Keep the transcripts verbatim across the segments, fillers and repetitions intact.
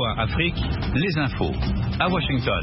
A Afrique, les infos. À Washington.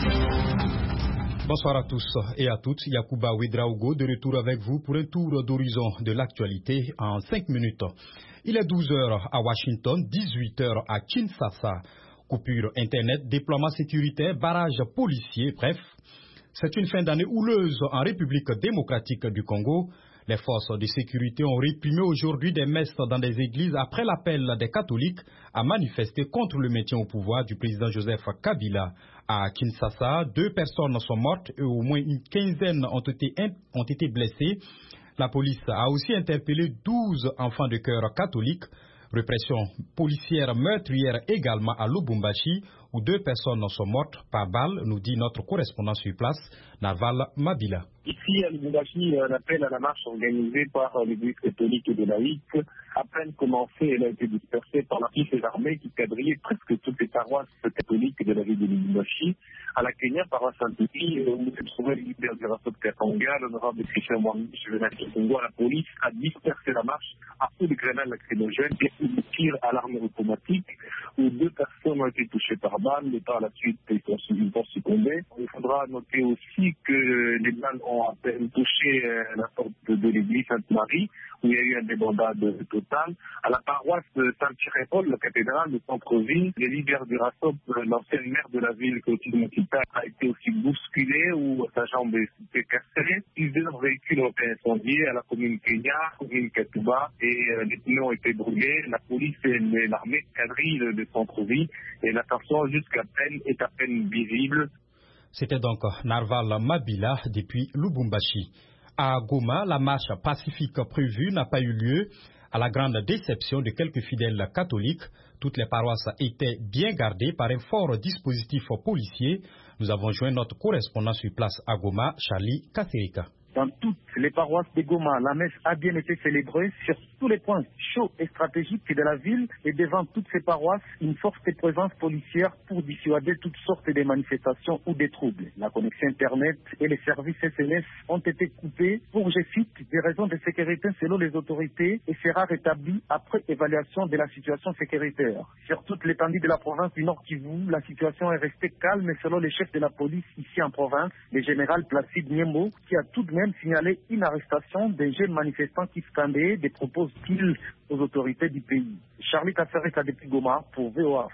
Bonsoir à tous et à toutes. Yacouba Ouedraogo de retour avec vous pour un tour d'horizon de l'actualité en cinq minutes. Il est douze heures à Washington, dix-huit heures à Kinshasa. Coupure Internet, déploiement sécuritaire, barrage policier, bref. C'est une fin d'année houleuse en République démocratique du Congo. Les forces de sécurité ont réprimé aujourd'hui des messes dans des églises après l'appel des catholiques à manifester contre le maintien au pouvoir du président Joseph Kabila. À Kinshasa, deux personnes sont mortes et au moins une quinzaine ont été, ont été blessées. La police a aussi interpellé douze enfants de cœur catholiques. Répression policière meurtrière également à Lubumbashi, où deux personnes sont mortes par balle, nous dit notre correspondant sur place, Narval Mabila. Ici à Lubumbashi, un appel à la marche organisé par l'Église catholique de laïcs. À peine commencé, elle a été dispersée par l'armée armée qui quadrillait presque toutes les paroisses catholiques de la ville de Lubumbashi. À la Kenya, paroisse Saint-Denis, où se trouvait le leader du Rassop Katanga, l'honorable Christian Mwambi, juvénal Congo, la police a dispersé la marche à coups de grenades lacrymogènes et de tirs à l'arme automatique, où deux personnes ont été touchées par balles, et par la suite ils ont succombé. Il faudra noter aussi que les balles ont à peine touché la porte de l'église Sainte-Marie, où il y a eu un débandade total. À la paroisse de Saint-Pierre-Paul, la cathédrale de centre-ville, les leaders du Rassop, l'ancienne maire de la ville, Clotilde Mokita, a été aussi bousculée, où sa jambe s'est cassée. Plusieurs véhicules ont été incendiés à la commune Kenya, commune Katuba, et euh, les pneus ont été brûlés. La police et l'armée quadrillent le centre-ville, et la tension jusqu'à peine est à peine visible. C'était donc Narval Mabila depuis Lubumbashi. À Goma, la marche pacifique prévue n'a pas eu lieu. À la grande déception de quelques fidèles catholiques, toutes les paroisses étaient bien gardées par un fort dispositif policier. Nous avons joint notre correspondant sur place à Goma, Charlie Kasserika. Dans toutes les paroisses de Goma, la messe a bien été célébrée sur tous les points chauds et stratégiques de la ville, et devant toutes ces paroisses, une forte présence policière pour dissuader toutes sortes de manifestations ou de troubles. La connexion Internet et les services S M S ont été coupés pour, je cite, des raisons de sécurité selon les autorités, et sera rétabli après évaluation de la situation sécuritaire. Sur toute l'étendue de la province du Nord Kivu, la situation est restée calme selon le chef de la police ici en province, le général Placide Niembo, qui a tout de même signalé une arrestation des jeunes manifestants qui scandaient des propos hostiles aux autorités du pays. Charlie Kassereka depuis Goma pour V O A.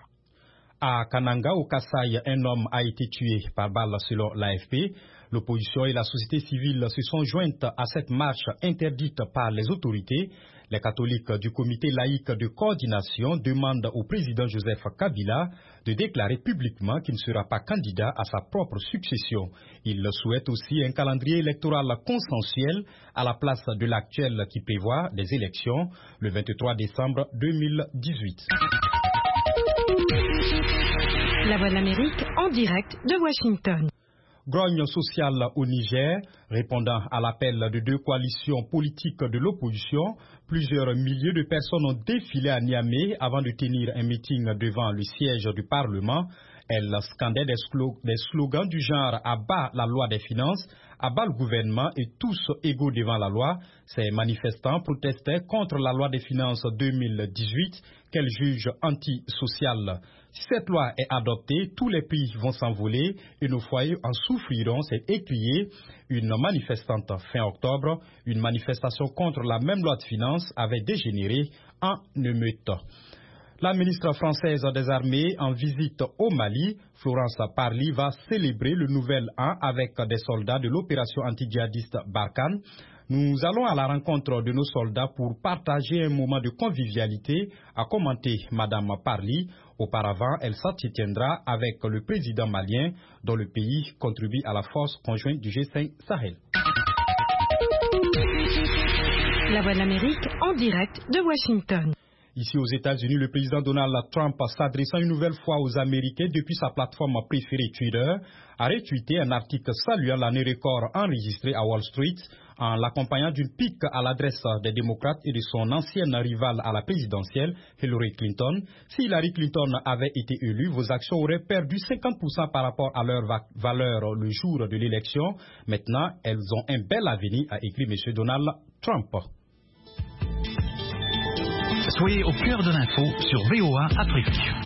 À Kananga, au Kasaï, un homme a été tué par balle selon l'A F P. L'opposition et la société civile se sont jointes à cette marche interdite par les autorités. Les catholiques du comité laïque de coordination demandent au président Joseph Kabila de déclarer publiquement qu'il ne sera pas candidat à sa propre succession. Ils souhaitent aussi un calendrier électoral consensuel à la place de l'actuel qui prévoit des élections le vingt-trois décembre deux mille dix-huit. La Voix de l'Amérique en direct de Washington. Grogne sociale au Niger, répondant à l'appel de deux coalitions politiques de l'opposition, plusieurs milliers de personnes ont défilé à Niamey avant de tenir un meeting devant le siège du Parlement. Elles scandaient des, slog des slogans du genre « à bas la loi des finances », « à bas le gouvernement et tous égaux devant la loi ». Ces manifestants protestaient contre la loi des finances deux mille dix-huit qu'elles jugent antisociale. Si cette loi est adoptée, tous les prix vont s'envoler et nos foyers en souffriront, c'est écrié une manifestante fin octobre. Une manifestation contre la même loi de finances avait dégénéré en émeute. La ministre française des Armées en visite au Mali, Florence Parly, va célébrer le nouvel an avec des soldats de l'opération anti-djihadiste Barkhane. Nous allons à la rencontre de nos soldats pour partager un moment de convivialité, a commenté Madame Parly. Auparavant, elle s'entretiendra avec le président malien, dont le pays contribue à la force conjointe du G cinq Sahel. La Voix de l'Amérique en direct de Washington. Ici aux États-Unis, le président Donald Trump, s'adressant une nouvelle fois aux Américains depuis sa plateforme préférée Twitter, a retweeté un article saluant l'année record enregistrée à Wall Street en l'accompagnant d'une pique à l'adresse des démocrates et de son ancienne rivale à la présidentielle, Hillary Clinton. Si Hillary Clinton avait été élue, vos actions auraient perdu cinquante pour cent par rapport à leur va valeur le jour de l'élection. Maintenant, elles ont un bel avenir, a écrit M. Donald Trump. Soyez au cœur de l'info sur V O A Afrique.